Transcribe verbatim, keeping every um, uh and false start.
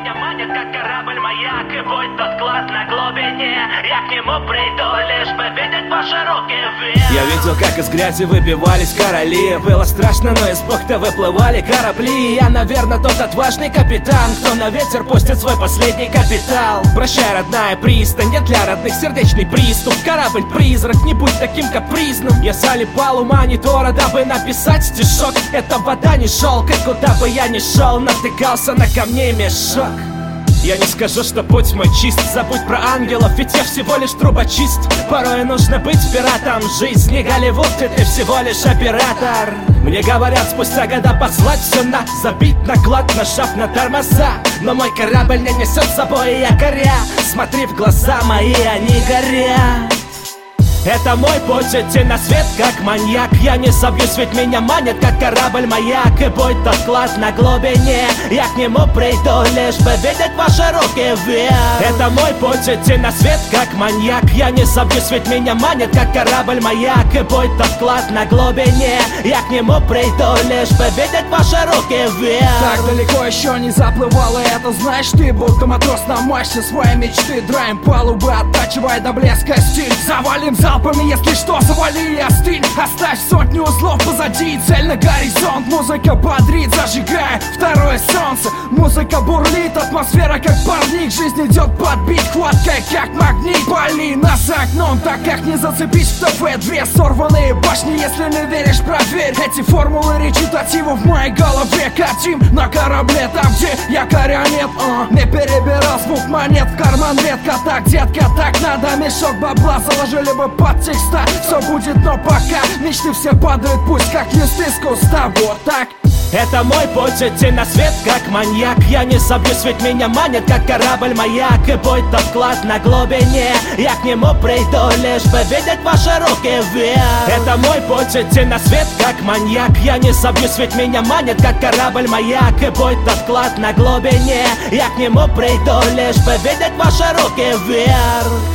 меня манит, как корабль маяк. И будет тот клад на глубине, я к нему приду, лишь бы видеть ваши руки вверх. Я видел, как из грязи выбивались короли. Было страшно, но из бухты выплывали корабли. Я, наверное, тот отважный капитан, кто на ветер пустит свой последний капитал. Прощай, родная пристань, я для родных сердечный приступ. Корабль-призрак, не будь таким капризным. Я залипал у монитора, дабы написать стишок. Эта вода не шелк, и куда бы я ни шел, натыкался на камней мешок. Я не скажу, что путь мой чист, забудь про ангелов, ведь я всего лишь трубочист. Порой нужно быть пиратом, жизнь не Голливуд, и ты всего лишь оператор. Мне говорят спустя года послать все на забить наклад, нажав на тормоза. Но мой корабль не несет с собой якоря. Смотри в глаза мои, они горят. Это мой путь, идти на свет, как маньяк. Я не собьюсь, ведь меня манит, как корабль маяк. И будет тот клад на глубине, я к нему приду, лишь бы видеть ваши руки вверх. Это мой путь, идти на свет, как маньяк. Я не собьюсь, ведь меня манит, как корабль маяк. И будет тот клад на глубине, я к нему приду, лишь бы видеть ваши руки вверх. Так далеко еще не заплывал, и это знаешь ты, будто матрос на мачте своей мечты. Драем палубы, оттачивая до блеска стиль. Завалим залпами, если что, завали и остынь. Оставь сотни узлов позади, цель на горизонт. Музыка бодрит, зажигая второе солнце. Музыка бурлит, атмосфера как парник. Жизнь идет под бит, хваткая как магнит. Пали нас за окном, так как не зацепись в ТВ. Две сорванные башни, если не веришь, проверь. Эти формулы речитативов в моей голове. Катим на корабле, там где якоря нет. uh. Не перебирал звук монет, в карман редко. Так, детка, так надо, мешок бабла заложили бы под текста. Все будет, но пока мечты все падают, пусть как листы с куста. Вот так. Это мой путь, идти на свет, как маньяк. Я не собьюсь, ведь меня манит, как корабль маяк. И будет тот клад на глубине, я к нему приду, лишь бы видеть ваши руки вверх. Это мой путь, идти на свет, как маньяк. Я не собьюсь, ведь меня манит, как корабль маяк. И будет тот клад на глубине, я к нему приду, лишь бы видеть ваши руки вверх.